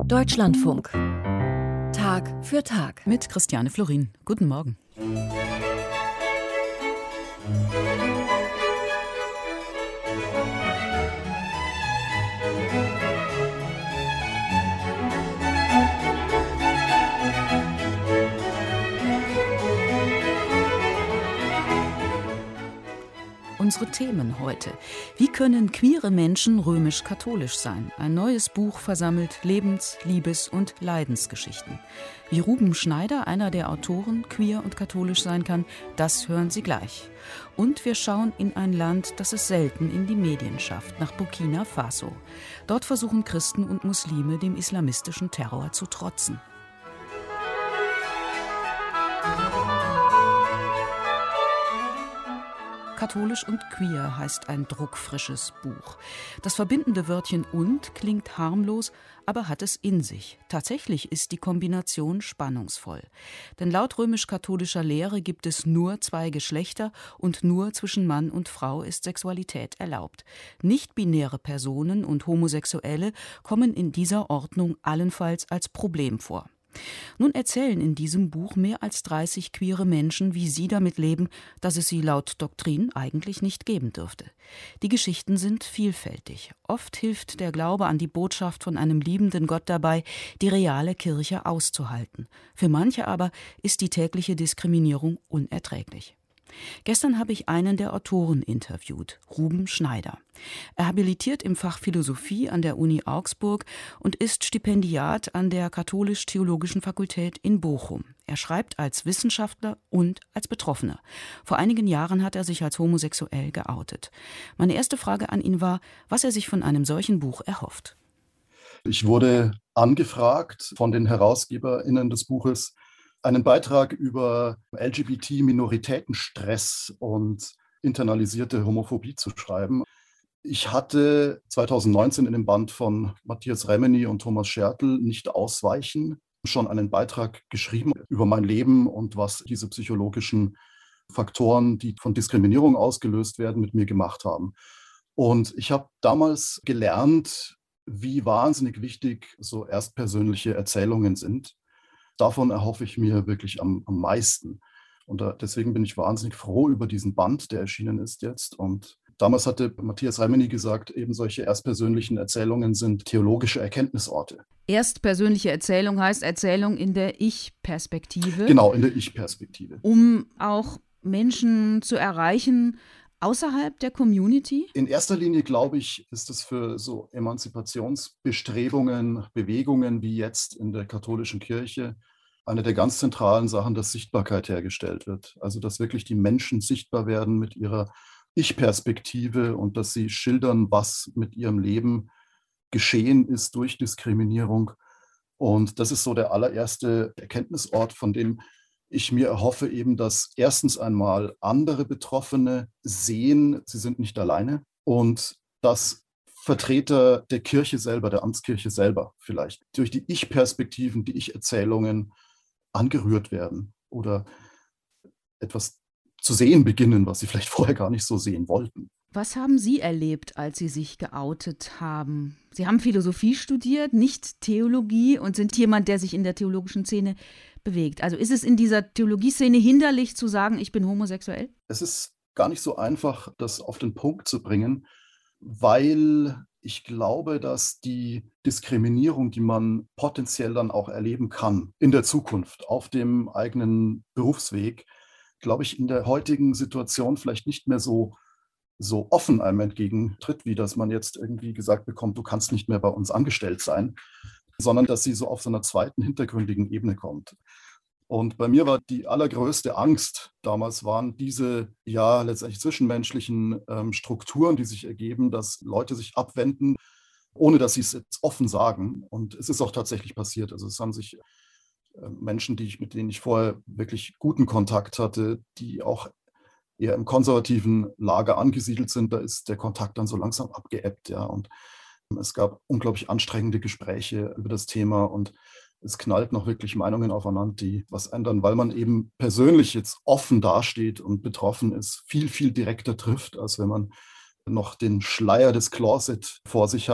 Deutschlandfunk. Tag für Tag. Mit Christiane Florin. Guten Morgen. Unsere Themen heute. Wie können queere Menschen römisch-katholisch sein? Ein neues Buch versammelt Lebens-, Liebes- und Leidensgeschichten. Wie Ruben Schneider, einer der Autoren, queer und katholisch sein kann, das hören Sie gleich. Und wir schauen in ein Land, das es selten in die Medien schafft, nach Burkina Faso. Dort versuchen Christen und Muslime dem islamistischen Terror zu trotzen. Katholisch und queer heißt ein druckfrisches Buch. Das verbindende Wörtchen „und" klingt harmlos, aber hat es in sich. Tatsächlich ist die Kombination spannungsvoll. Denn laut römisch-katholischer Lehre gibt es nur zwei Geschlechter und nur zwischen Mann und Frau ist Sexualität erlaubt. Nicht-binäre Personen und Homosexuelle kommen in dieser Ordnung allenfalls als Problem vor. Nun erzählen in diesem Buch mehr als 30 queere Menschen, wie sie damit leben, dass es sie laut Doktrin eigentlich nicht geben dürfte. Die Geschichten sind vielfältig. Oft hilft der Glaube an die Botschaft von einem liebenden Gott dabei, die reale Kirche auszuhalten. Für manche aber ist die tägliche Diskriminierung unerträglich. Gestern habe ich einen der Autoren interviewt, Ruben Schneider. Er habilitiert im Fach Philosophie an der Uni Augsburg und ist Stipendiat an der Katholisch-Theologischen Fakultät in Bochum. Er schreibt als Wissenschaftler und als Betroffener. Vor einigen Jahren hat er sich als homosexuell geoutet. Meine erste Frage an ihn war, was er sich von einem solchen Buch erhofft. Ich wurde angefragt von den HerausgeberInnen des Buches, einen Beitrag über LGBT-Minoritätenstress und internalisierte Homophobie zu schreiben. Ich hatte 2019 in dem Band von Matthias Remeny und Thomas Schertl Nicht ausweichen schon einen Beitrag geschrieben über mein Leben und was diese psychologischen Faktoren, die von Diskriminierung ausgelöst werden, mit mir gemacht haben. Und ich habe damals gelernt, wie wahnsinnig wichtig so erstpersönliche Erzählungen sind. Davon erhoffe ich mir wirklich am meisten. Und deswegen bin ich wahnsinnig froh über diesen Band, der erschienen ist jetzt. Und damals hatte Matthias Remeny gesagt, eben solche erstpersönlichen Erzählungen sind theologische Erkenntnisorte. Erstpersönliche Erzählung heißt Erzählung in der Ich-Perspektive. Genau, in der Ich-Perspektive. Um auch Menschen zu erreichen außerhalb der Community? In erster Linie, glaube ich, ist es für so Emanzipationsbestrebungen, Bewegungen wie jetzt in der katholischen Kirche eine der ganz zentralen Sachen, dass Sichtbarkeit hergestellt wird. Also dass wirklich die Menschen sichtbar werden mit ihrer Ich-Perspektive und dass sie schildern, was mit ihrem Leben geschehen ist durch Diskriminierung. Und das ist so der allererste Erkenntnisort, von dem ich mir erhoffe eben, dass erstens einmal andere Betroffene sehen, sie sind nicht alleine und dass Vertreter der Kirche selber, der Amtskirche selber vielleicht durch die Ich-Perspektiven, die Ich-Erzählungen angerührt werden oder etwas zu sehen beginnen, was sie vielleicht vorher gar nicht so sehen wollten. Was haben Sie erlebt, als Sie sich geoutet haben? Sie haben Philosophie studiert, nicht Theologie und sind jemand, der sich in der theologischen Szene bewegt. Also ist es in dieser Theologieszene hinderlich zu sagen, ich bin homosexuell? Es ist gar nicht so einfach, das auf den Punkt zu bringen, weil ich glaube, dass die Diskriminierung, die man potenziell dann auch erleben kann in der Zukunft auf dem eigenen Berufsweg, glaube ich, in der heutigen Situation vielleicht nicht mehr so offen einem entgegentritt, wie dass man jetzt irgendwie gesagt bekommt, du kannst nicht mehr bei uns angestellt sein, sondern dass sie so auf so einer zweiten, hintergründigen Ebene kommt. Und bei mir war die allergrößte Angst damals waren diese, ja, letztendlich zwischenmenschlichen Strukturen, die sich ergeben, dass Leute sich abwenden, ohne dass sie es jetzt offen sagen. Und es ist auch tatsächlich passiert. Also es haben sich Menschen, mit denen ich vorher wirklich guten Kontakt hatte, die auch eher im konservativen Lager angesiedelt sind, da ist der Kontakt dann so langsam abgeebbt, ja. Und es gab unglaublich anstrengende Gespräche über das Thema und es knallt noch wirklich Meinungen aufeinander, was einen dann, weil man eben persönlich jetzt offen dasteht und betroffen ist, viel, viel direkter trifft, als wenn man noch den Schleier des Closet vor sich hat.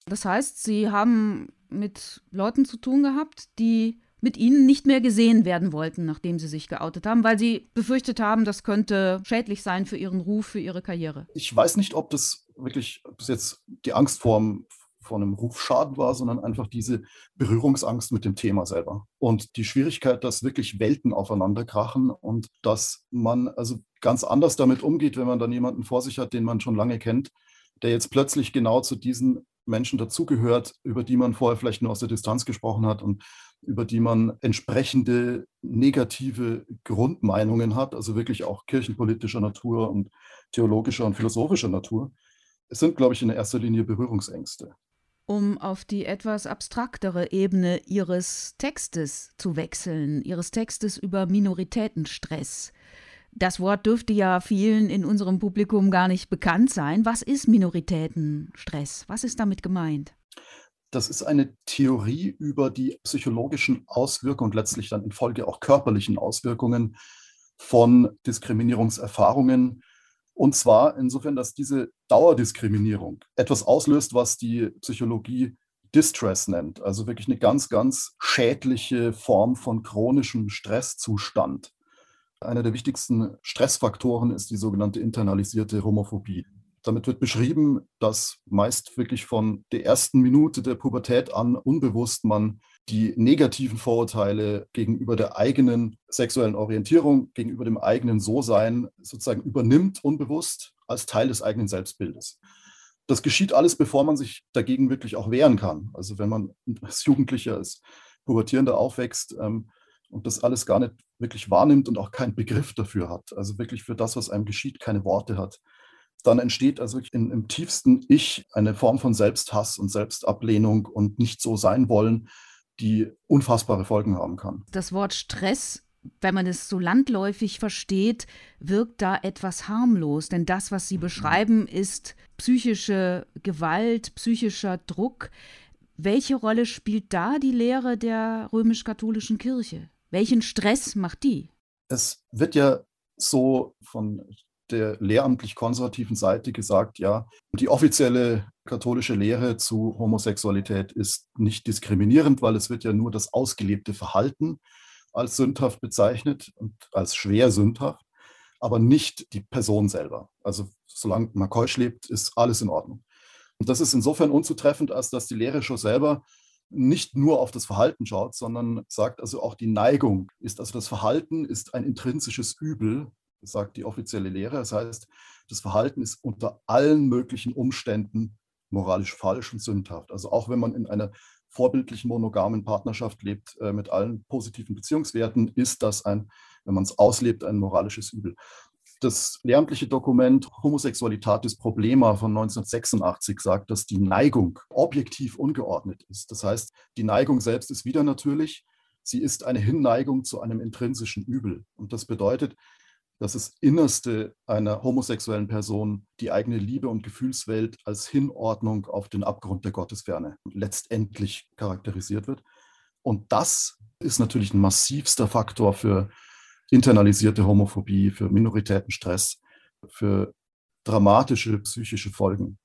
Das heißt, Sie haben mit Leuten zu tun gehabt, die mit Ihnen nicht mehr gesehen werden wollten, nachdem Sie sich geoutet haben, weil Sie befürchtet haben, das könnte schädlich sein für Ihren Ruf, für Ihre Karriere. Ich weiß nicht, ob das jetzt die Angst vor einem Rufschaden war, sondern einfach diese Berührungsangst mit dem Thema selber. Und die Schwierigkeit, dass wirklich Welten aufeinander krachen und dass man also ganz anders damit umgeht, wenn man dann jemanden vor sich hat, den man schon lange kennt, der jetzt plötzlich genau zu diesen Menschen dazugehört, über die man vorher vielleicht nur aus der Distanz gesprochen hat und über die man entsprechende negative Grundmeinungen hat, also wirklich auch kirchenpolitischer Natur und theologischer und philosophischer Natur. Es sind, glaube ich, in erster Linie Berührungsängste. Um auf die etwas abstraktere Ebene Ihres Textes zu wechseln, Ihres Textes über Minoritätenstress. Das Wort dürfte ja vielen in unserem Publikum gar nicht bekannt sein. Was ist Minoritätenstress? Was ist damit gemeint? Das ist eine Theorie über die psychologischen Auswirkungen und letztlich dann in Folge auch körperlichen Auswirkungen von Diskriminierungserfahrungen. Und zwar insofern, dass diese Dauerdiskriminierung etwas auslöst, was die Psychologie Distress nennt. Also wirklich eine ganz, ganz schädliche Form von chronischem Stresszustand. Einer der wichtigsten Stressfaktoren ist die sogenannte internalisierte Homophobie. Damit wird beschrieben, dass meist wirklich von der ersten Minute der Pubertät an unbewusst man die negativen Vorurteile gegenüber der eigenen sexuellen Orientierung, gegenüber dem eigenen So-Sein sozusagen übernimmt, unbewusst, als Teil des eigenen Selbstbildes. Das geschieht alles, bevor man sich dagegen wirklich auch wehren kann. Also wenn man als Jugendlicher, als Pubertierender aufwächst und das alles gar nicht wirklich wahrnimmt und auch keinen Begriff dafür hat, also wirklich für das, was einem geschieht, keine Worte hat, dann entsteht also wirklich im tiefsten Ich eine Form von Selbsthass und Selbstablehnung und nicht so sein wollen, die unfassbare Folgen haben kann. Das Wort Stress, wenn man es so landläufig versteht, wirkt da etwas harmlos. Denn das, was Sie beschreiben, ist psychische Gewalt, psychischer Druck. Welche Rolle spielt da die Lehre der römisch-katholischen Kirche? Welchen Stress macht die? Es wird ja so von der lehramtlich-konservativen Seite gesagt, ja, die offizielle katholische Lehre zu Homosexualität ist nicht diskriminierend, weil es wird ja nur das ausgelebte Verhalten als sündhaft bezeichnet und als schwer sündhaft, aber nicht die Person selber. Also solange man keusch lebt, ist alles in Ordnung. Und das ist insofern unzutreffend, als dass die Lehre schon selber nicht nur auf das Verhalten schaut, sondern sagt also auch die Neigung ist, also das Verhalten ist ein intrinsisches Übel, sagt die offizielle Lehre. Das heißt, das Verhalten ist unter allen möglichen Umständen moralisch falsch und sündhaft. Also auch wenn man in einer vorbildlichen monogamen Partnerschaft lebt, mit allen positiven Beziehungswerten, ist das wenn man es auslebt, ein moralisches Übel. Das lehramtliche Dokument Homosexualitatis Problema von 1986 sagt, dass die Neigung objektiv ungeordnet ist. Das heißt, die Neigung selbst ist wieder natürlich. Sie ist eine Hinneigung zu einem intrinsischen Übel. Und das bedeutet, dass das Innerste einer homosexuellen Person die eigene Liebe und Gefühlswelt als Hinordnung auf den Abgrund der Gottesferne letztendlich charakterisiert wird. Und das ist natürlich ein massivster Faktor für internalisierte Homophobie, für Minoritätenstress, für dramatische psychische Folgen.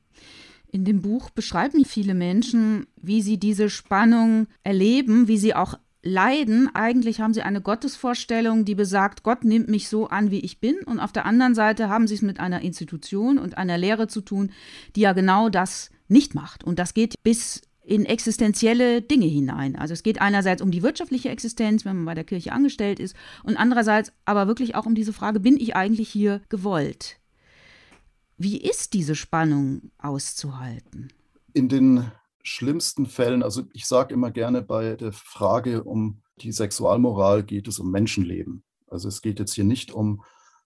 In dem Buch beschreiben viele Menschen, wie sie diese Spannung erleben, wie sie auch leiden. Eigentlich haben sie eine Gottesvorstellung, die besagt, Gott nimmt mich so an, wie ich bin. Und auf der anderen Seite haben sie es mit einer Institution und einer Lehre zu tun, die ja genau das nicht macht. Und das geht bis in existenzielle Dinge hinein. Also es geht einerseits um die wirtschaftliche Existenz, wenn man bei der Kirche angestellt ist, und andererseits aber wirklich auch um diese Frage, bin ich eigentlich hier gewollt? Wie ist diese Spannung auszuhalten? In den schlimmsten Fällen, also ich sage immer gerne, bei der Frage um die Sexualmoral geht es um Menschenleben. Also es geht jetzt hier nicht um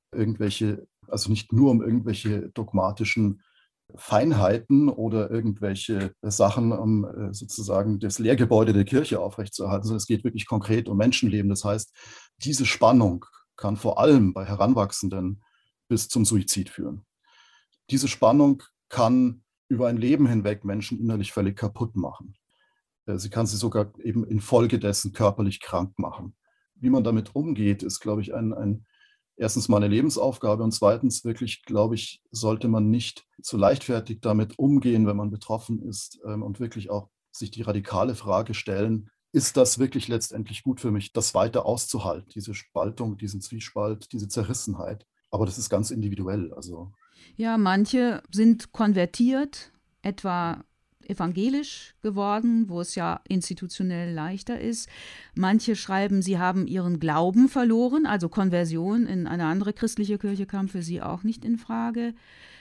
nicht nur um irgendwelche dogmatischen Feinheiten oder irgendwelche Sachen, um sozusagen das Lehrgebäude der Kirche aufrechtzuerhalten, sondern es geht wirklich konkret um Menschenleben. Das heißt, diese Spannung kann vor allem bei Heranwachsenden bis zum Suizid führen. Diese Spannung kann über ein Leben hinweg Menschen innerlich völlig kaputt machen. Sie kann sie sogar eben infolgedessen körperlich krank machen. Wie man damit umgeht, ist, glaube ich, ein erstens mal eine Lebensaufgabe und zweitens wirklich, glaube ich, sollte man nicht zu leichtfertig damit umgehen, wenn man betroffen ist und wirklich auch sich die radikale Frage stellen, ist das wirklich letztendlich gut für mich, das weiter auszuhalten, diese Spaltung, diesen Zwiespalt, diese Zerrissenheit. Aber das ist ganz individuell. Also Ja, manche sind konvertiert, etwa evangelisch geworden, wo es ja institutionell leichter ist. Manche schreiben, sie haben ihren Glauben verloren, also Konversion in eine andere christliche Kirche kam für sie auch nicht in Frage.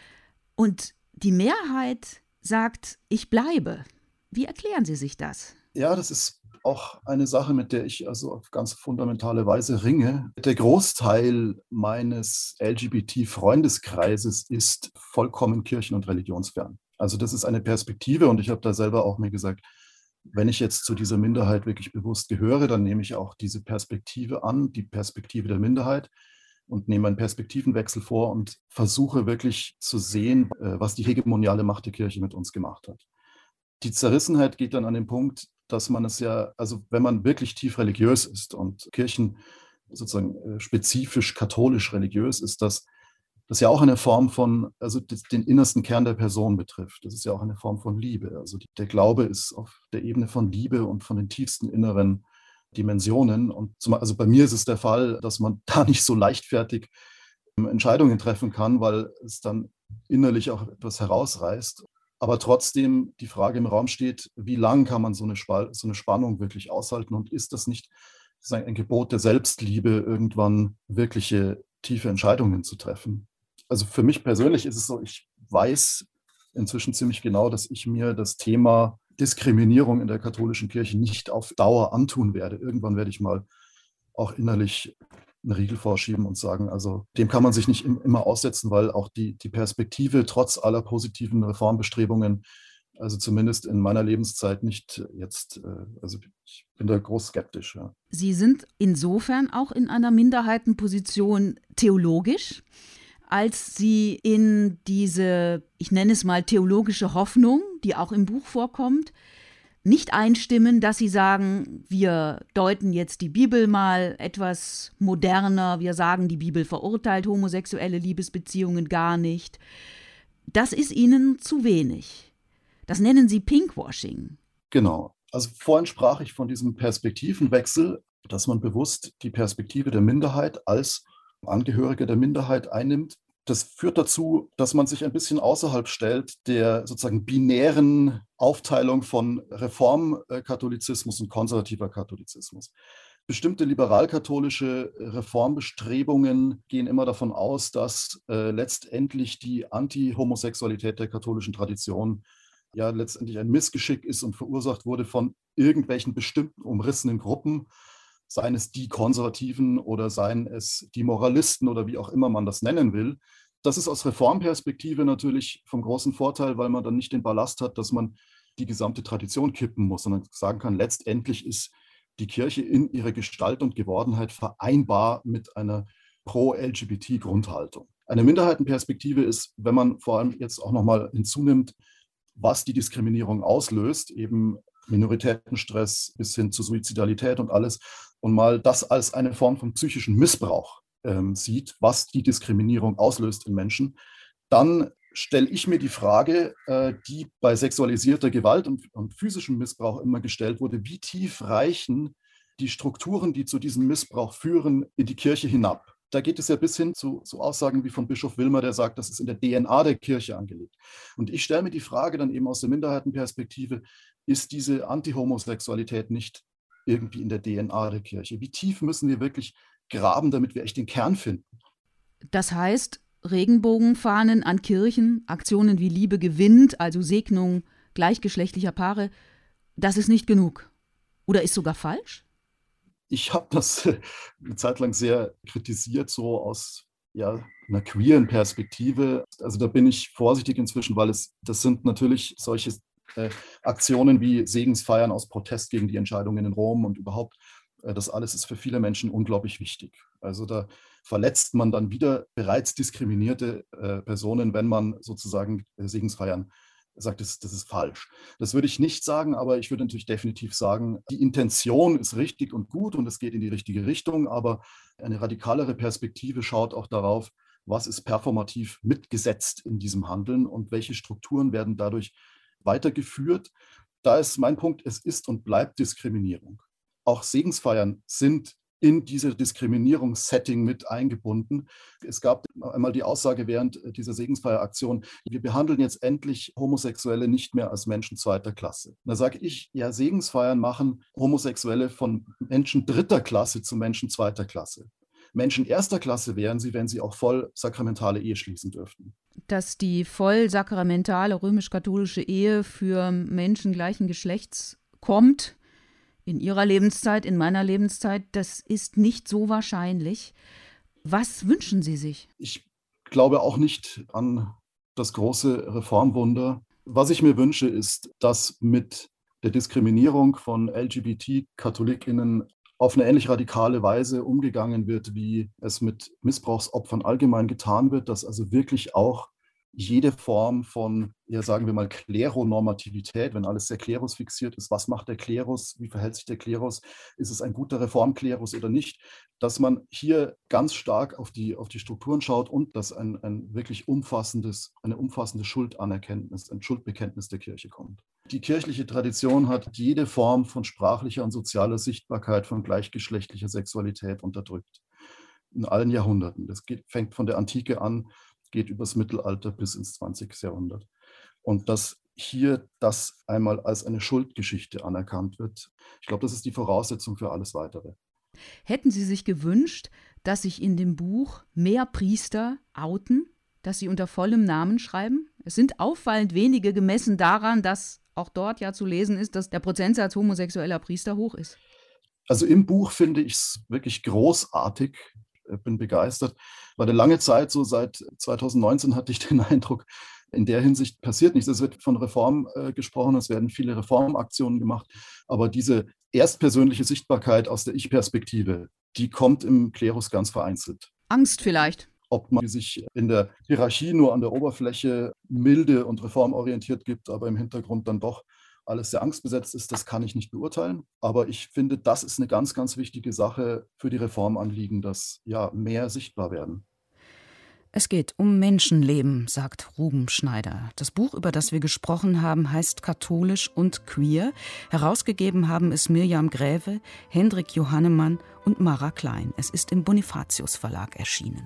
Und die Mehrheit sagt, ich bleibe. Wie erklären Sie sich das? ja, das ist auch eine Sache, mit der ich also auf ganz fundamentale Weise ringe. Der Großteil meines LGBT-Freundeskreises ist vollkommen kirchen- und religionsfern. Also das ist eine Perspektive und ich habe da selber auch mir gesagt, wenn ich jetzt zu dieser Minderheit wirklich bewusst gehöre, dann nehme ich auch diese Perspektive an, die Perspektive der Minderheit und nehme einen Perspektivenwechsel vor und versuche wirklich zu sehen, was die hegemoniale Macht der Kirche mit uns gemacht hat. Die Zerrissenheit geht dann an den Punkt, dass man es ja, also wenn man wirklich tief religiös ist und Kirchen sozusagen spezifisch katholisch religiös ist, dass das ja auch eine Form von, also den innersten Kern der Person betrifft. Das ist ja auch eine Form von Liebe. Also der Glaube ist auf der Ebene von Liebe und von den tiefsten inneren Dimensionen. Und also bei mir ist es der Fall, dass man da nicht so leichtfertig Entscheidungen treffen kann, weil es dann innerlich auch etwas herausreißt. Aber trotzdem die Frage im Raum steht, wie lang kann man so eine Spannung wirklich aushalten und ist das nicht ein Gebot der Selbstliebe, irgendwann wirkliche tiefe Entscheidungen zu treffen? Also für mich persönlich ist es so, ich weiß inzwischen ziemlich genau, dass ich mir das Thema Diskriminierung in der katholischen Kirche nicht auf Dauer antun werde. Irgendwann werde ich mal auch innerlich einen Riegel vorschieben und sagen, also dem kann man sich nicht immer aussetzen, weil auch die Perspektive trotz aller positiven Reformbestrebungen, also zumindest in meiner Lebenszeit nicht jetzt, also ich bin da groß skeptisch. Ja. Sie sind insofern auch in einer Minderheitenposition theologisch, als Sie in diese, ich nenne es mal theologische Hoffnung, die auch im Buch vorkommt, nicht einstimmen, dass Sie sagen, wir deuten jetzt die Bibel mal etwas moderner, wir sagen, die Bibel verurteilt homosexuelle Liebesbeziehungen gar nicht. Das ist Ihnen zu wenig. Das nennen Sie Pinkwashing. Genau. Also vorhin sprach ich von diesem Perspektivenwechsel, dass man bewusst die Perspektive der Minderheit als Angehörige der Minderheit einnimmt. Das führt dazu, dass man sich ein bisschen außerhalb stellt der sozusagen binären Aufteilung von Reformkatholizismus und konservativer Katholizismus. Bestimmte liberal-katholische Reformbestrebungen gehen immer davon aus, dass letztendlich die Anti-Homosexualität der katholischen Tradition ja letztendlich ein Missgeschick ist und verursacht wurde von irgendwelchen bestimmten umrissenen Gruppen, seien es die Konservativen oder seien es die Moralisten oder wie auch immer man das nennen will. Das ist aus Reformperspektive natürlich vom großen Vorteil, weil man dann nicht den Ballast hat, dass man die gesamte Tradition kippen muss, sondern sagen kann, letztendlich ist die Kirche in ihrer Gestalt und Gewordenheit vereinbar mit einer Pro-LGBT-Grundhaltung. Eine Minderheitenperspektive ist, wenn man vor allem jetzt auch nochmal hinzunimmt, was die Diskriminierung auslöst, eben Minoritätenstress bis hin zur Suizidalität und alles, und mal das als eine Form von psychischen Missbrauch sieht, was die Diskriminierung auslöst in Menschen, dann stelle ich mir die Frage, die bei sexualisierter Gewalt und physischem Missbrauch immer gestellt wurde, wie tief reichen die Strukturen, die zu diesem Missbrauch führen, in die Kirche hinab? Da geht es ja bis hin zu Aussagen wie von Bischof Wilmer, der sagt, das ist in der DNA der Kirche angelegt. Und ich stelle mir die Frage dann eben aus der Minderheitenperspektive, ist diese Antihomosexualität nicht irgendwie in der DNA der Kirche? Wie tief müssen wir wirklich graben, damit wir echt den Kern finden? Das heißt, Regenbogenfahnen an Kirchen, Aktionen wie Liebe gewinnt, also Segnung gleichgeschlechtlicher Paare, das ist nicht genug. Oder ist sogar falsch? Ich habe das eine Zeit lang sehr kritisiert, so aus einer queeren Perspektive. Also da bin ich vorsichtig inzwischen, weil das sind natürlich solche Aktionen wie Segensfeiern aus Protest gegen die Entscheidungen in Rom und überhaupt, das alles ist für viele Menschen unglaublich wichtig. Also da verletzt man dann wieder bereits diskriminierte Personen, wenn man sozusagen Segensfeiern Er sagt, das ist falsch. Das würde ich nicht sagen, aber ich würde natürlich definitiv sagen, die Intention ist richtig und gut und es geht in die richtige Richtung, aber eine radikalere Perspektive schaut auch darauf, was ist performativ mitgesetzt in diesem Handeln und welche Strukturen werden dadurch weitergeführt. Da ist mein Punkt, es ist und bleibt Diskriminierung. Auch Segensfeiern sind in diese Diskriminierungssetting mit eingebunden. Es gab einmal die Aussage während dieser Segensfeieraktion, wir behandeln jetzt endlich Homosexuelle nicht mehr als Menschen zweiter Klasse. Da sage ich, ja, Segensfeiern machen Homosexuelle von Menschen dritter Klasse zu Menschen zweiter Klasse. Menschen erster Klasse wären sie, wenn sie auch voll sakramentale Ehe schließen dürften. Dass die voll sakramentale römisch-katholische Ehe für Menschen gleichen Geschlechts kommt, in Ihrer Lebenszeit, in meiner Lebenszeit, das ist nicht so wahrscheinlich. Was wünschen Sie sich? Ich glaube auch nicht an das große Reformwunder. Was ich mir wünsche, ist, dass mit der Diskriminierung von LGBT-KatholikInnen auf eine ähnlich radikale Weise umgegangen wird, wie es mit Missbrauchsopfern allgemein getan wird, dass also wirklich auch jede Form von, ja, sagen wir mal, Kleronormativität, wenn alles sehr klerusfixiert ist, was macht der Klerus, wie verhält sich der Klerus, ist es ein guter Reformklerus oder nicht, dass man hier ganz stark auf die Strukturen schaut und dass eine umfassende Schuldanerkenntnis, ein Schuldbekenntnis der Kirche kommt. Die kirchliche Tradition hat jede Form von sprachlicher und sozialer Sichtbarkeit von gleichgeschlechtlicher Sexualität unterdrückt. In allen Jahrhunderten. Das fängt von der Antike an, geht übers Mittelalter bis ins 20. Jahrhundert. Und dass hier das einmal als eine Schuldgeschichte anerkannt wird, ich glaube, das ist die Voraussetzung für alles Weitere. Hätten Sie sich gewünscht, dass sich in dem Buch mehr Priester outen, dass sie unter vollem Namen schreiben? Es sind auffallend wenige, gemessen daran, dass auch dort ja zu lesen ist, dass der Prozentsatz homosexueller Priester hoch ist. Also im Buch finde ich es wirklich großartig. Bin begeistert, weil eine lange Zeit, so seit 2019 hatte ich den Eindruck, in der Hinsicht passiert nichts. Es wird von Reform gesprochen, es werden viele Reformaktionen gemacht, aber diese erstpersönliche Sichtbarkeit aus der Ich-Perspektive, die kommt im Klerus ganz vereinzelt. Angst vielleicht. Ob man sich in der Hierarchie nur an der Oberfläche milde und reformorientiert gibt, aber im Hintergrund dann doch alles sehr angstbesetzt ist, das kann ich nicht beurteilen. Aber ich finde, das ist eine ganz, ganz wichtige Sache für die Reformanliegen, dass ja mehr sichtbar werden. Es geht um Menschenleben, sagt Ruben Schneider. Das Buch, über das wir gesprochen haben, heißt Katholisch und Queer. Herausgegeben haben es Mirjam Gräve, Hendrik Johannemann und Mara Klein. Es ist im Bonifatius Verlag erschienen.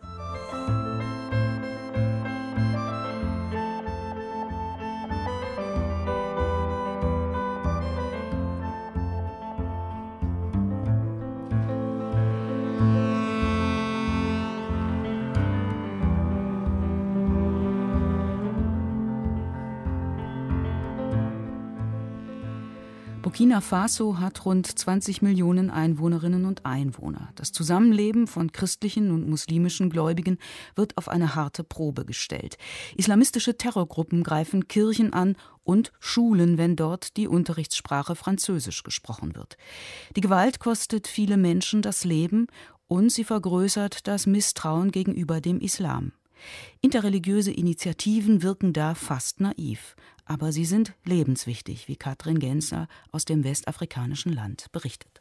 Burkina Faso hat rund 20 Millionen Einwohnerinnen und Einwohner. Das Zusammenleben von christlichen und muslimischen Gläubigen wird auf eine harte Probe gestellt. Islamistische Terrorgruppen greifen Kirchen an und Schulen, wenn dort die Unterrichtssprache Französisch gesprochen wird. Die Gewalt kostet viele Menschen das Leben und sie vergrößert das Misstrauen gegenüber dem Islam. Interreligiöse Initiativen wirken da fast naiv, aber sie sind lebenswichtig, wie Katrin Genzer aus dem westafrikanischen Land berichtet.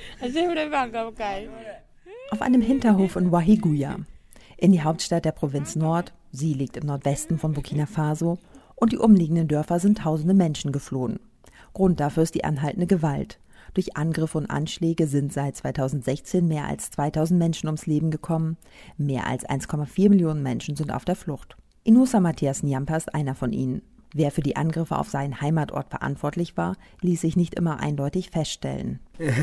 Auf einem Hinterhof in Ouahigouya, in die Hauptstadt der Provinz Nord, sie liegt im Nordwesten von Burkina Faso, und die umliegenden Dörfer sind tausende Menschen geflohen. Grund dafür ist die anhaltende Gewalt. Durch Angriffe und Anschläge sind seit 2016 mehr als 2000 Menschen ums Leben gekommen. Mehr als 1,4 Millionen Menschen sind auf der Flucht. Inoussa Matthias Nyampa ist einer von ihnen. Wer für die Angriffe auf seinen Heimatort verantwortlich war, ließ sich nicht immer eindeutig feststellen.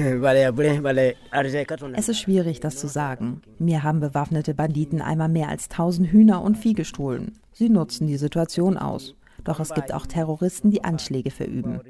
Es ist schwierig, das zu sagen. Mir haben bewaffnete Banditen einmal mehr als 1000 Hühner und Vieh gestohlen. Sie nutzen die Situation aus. Doch es gibt auch Terroristen, die Anschläge verüben.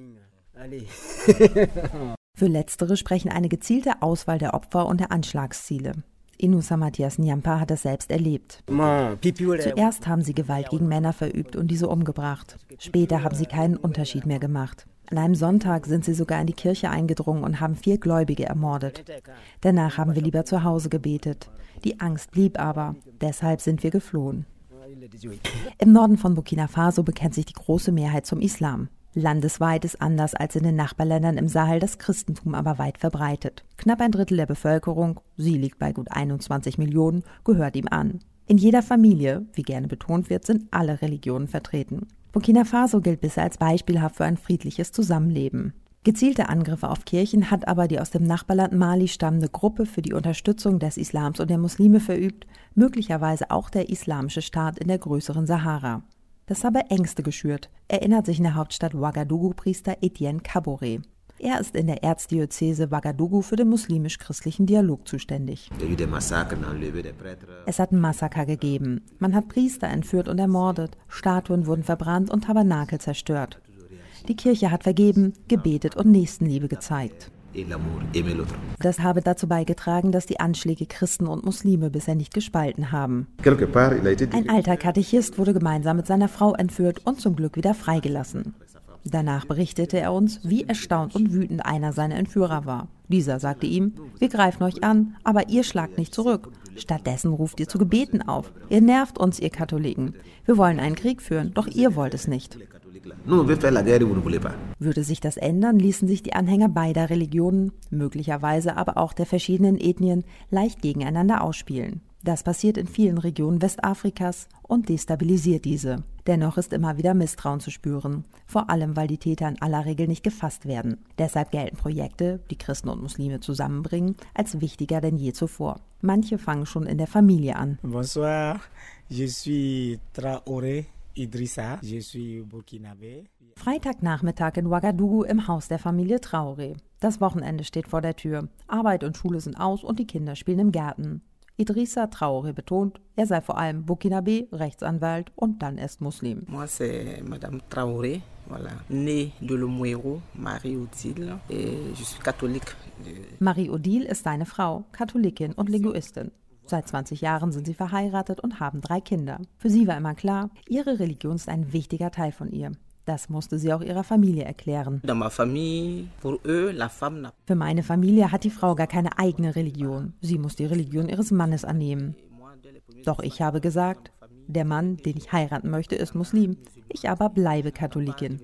Für Letztere sprechen eine gezielte Auswahl der Opfer und der Anschlagsziele. Inoussa Matthias Nyampa hat das selbst erlebt. Zuerst haben sie Gewalt gegen Männer verübt und diese umgebracht. Später haben sie keinen Unterschied mehr gemacht. An einem Sonntag sind sie sogar in die Kirche eingedrungen und haben 4 Gläubige ermordet. Danach haben wir lieber zu Hause gebetet. Die Angst blieb aber. Deshalb sind wir geflohen. Im Norden von Burkina Faso bekennt sich die große Mehrheit zum Islam. Landesweit ist anders als in den Nachbarländern im Sahel das Christentum aber weit verbreitet. Knapp ein Drittel der Bevölkerung, sie liegt bei gut 21 Millionen, gehört ihm an. In jeder Familie, wie gerne betont wird, sind alle Religionen vertreten. Burkina Faso gilt bisher als beispielhaft für ein friedliches Zusammenleben. Gezielte Angriffe auf Kirchen hat aber die aus dem Nachbarland Mali stammende Gruppe für die Unterstützung des Islams und der Muslime verübt, möglicherweise auch der Islamische Staat in der größeren Sahara. Das habe Ängste geschürt, erinnert sich in der Hauptstadt Ouagadougou Priester Etienne Kaboré. Er ist in der Erzdiözese Ouagadougou für den muslimisch-christlichen Dialog zuständig. Es hat Massaker gegeben. Man hat Priester entführt und ermordet, Statuen wurden verbrannt und Tabernakel zerstört. Die Kirche hat vergeben, gebetet und Nächstenliebe gezeigt. Das habe dazu beigetragen, dass die Anschläge Christen und Muslime bisher nicht gespalten haben. Ein alter Katechist wurde gemeinsam mit seiner Frau entführt und zum Glück wieder freigelassen. Danach berichtete er uns, wie erstaunt und wütend einer seiner Entführer war. Dieser sagte ihm: Wir greifen euch an, aber ihr schlagt nicht zurück. Stattdessen ruft ihr zu Gebeten auf. Ihr nervt uns, ihr Katholiken. Wir wollen einen Krieg führen, doch ihr wollt es nicht. Würde sich das ändern, ließen sich die Anhänger beider Religionen, möglicherweise aber auch der verschiedenen Ethnien, leicht gegeneinander ausspielen. Das passiert in vielen Regionen Westafrikas und destabilisiert diese. Dennoch ist immer wieder Misstrauen zu spüren, vor allem weil die Täter in aller Regel nicht gefasst werden. Deshalb gelten Projekte, die Christen und Muslime zusammenbringen, als wichtiger denn je zuvor. Manche fangen schon in der Familie an. Bonsoir, je suis Traoré Idrissa, je suis Burkinabé. Freitagnachmittag in Ouagadougou im Haus der Familie Traoré. Das Wochenende steht vor der Tür. Arbeit und Schule sind aus und die Kinder spielen im Garten. Idrissa Traoré betont, er sei vor allem Burkinabé, Rechtsanwalt und dann erst Muslim. Moi c'est Madame Traoré, voilà, née de Lomouero, Marie-Odile, et je suis catholique. Marie-Odile ist seine Frau, Katholikin und Linguistin. Seit 20 Jahren sind sie verheiratet und haben 3 Kinder. Für sie war immer klar, ihre Religion ist ein wichtiger Teil von ihr. Das musste sie auch ihrer Familie erklären. Für meine Familie hat die Frau gar keine eigene Religion. Sie muss die Religion ihres Mannes annehmen. Doch ich habe gesagt, der Mann, den ich heiraten möchte, ist Muslim. Ich aber bleibe Katholikin.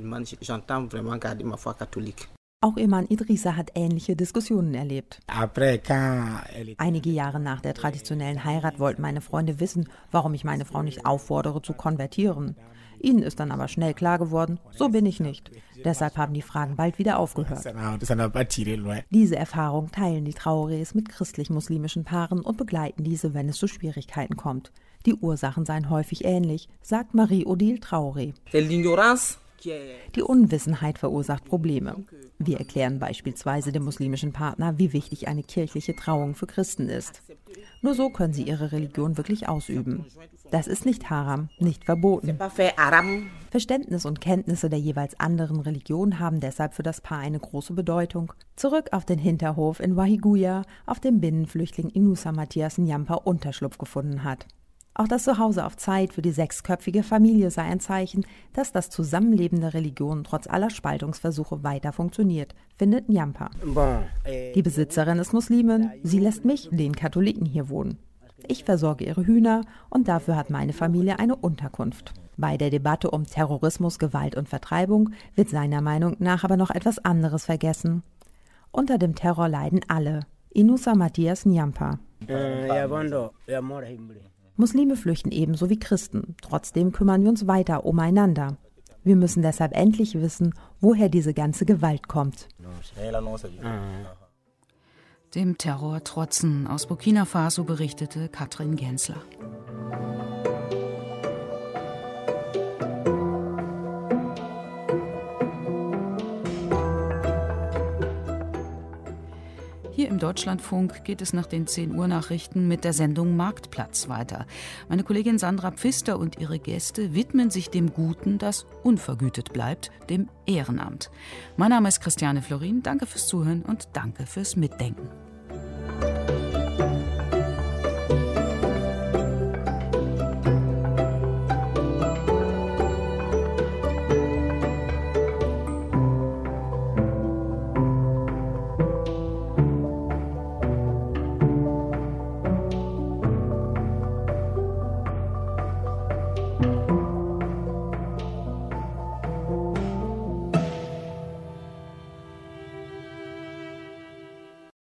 Auch ihr Mann Idrissa hat ähnliche Diskussionen erlebt. Einige Jahre nach der traditionellen Heirat wollten meine Freunde wissen, warum ich meine Frau nicht auffordere zu konvertieren. Ihnen ist dann aber schnell klar geworden, so bin ich nicht. Deshalb haben die Fragen bald wieder aufgehört. Diese Erfahrung teilen die Traorés mit christlich-muslimischen Paaren und begleiten diese, wenn es zu Schwierigkeiten kommt. Die Ursachen seien häufig ähnlich, sagt Marie-Odile Traoré. Die Unwissenheit verursacht Probleme. Wir erklären beispielsweise dem muslimischen Partner, wie wichtig eine kirchliche Trauung für Christen ist. Nur so können sie ihre Religion wirklich ausüben. Das ist nicht Haram, nicht verboten. Verständnis und Kenntnisse der jeweils anderen Religion haben deshalb für das Paar eine große Bedeutung. Zurück auf den Hinterhof in Wahiguya, auf dem Binnenflüchtling Inoussa Mathias Nyampa Unterschlupf gefunden hat. Auch das Zuhause auf Zeit für die 6-köpfige Familie sei ein Zeichen, dass das Zusammenleben der Religionen trotz aller Spaltungsversuche weiter funktioniert, findet Nyampa. Die Besitzerin ist Muslimin, sie lässt mich, den Katholiken, hier wohnen. Ich versorge ihre Hühner und dafür hat meine Familie eine Unterkunft. Bei der Debatte um Terrorismus, Gewalt und Vertreibung wird seiner Meinung nach aber noch etwas anderes vergessen. Unter dem Terror leiden alle. Inoussa Mathias Nyampa. Muslime flüchten ebenso wie Christen. Trotzdem kümmern wir uns weiter umeinander. Wir müssen deshalb endlich wissen, woher diese ganze Gewalt kommt. Dem Terror trotzen. Aus Burkina Faso berichtete Katrin Gensler. Hier im Deutschlandfunk geht es nach den 10 Uhr Nachrichten mit der Sendung Marktplatz weiter. Meine Kollegin Sandra Pfister und ihre Gäste widmen sich dem Guten, das unvergütet bleibt, dem Ehrenamt. Mein Name ist Christiane Florin. Danke fürs Zuhören und danke fürs Mitdenken.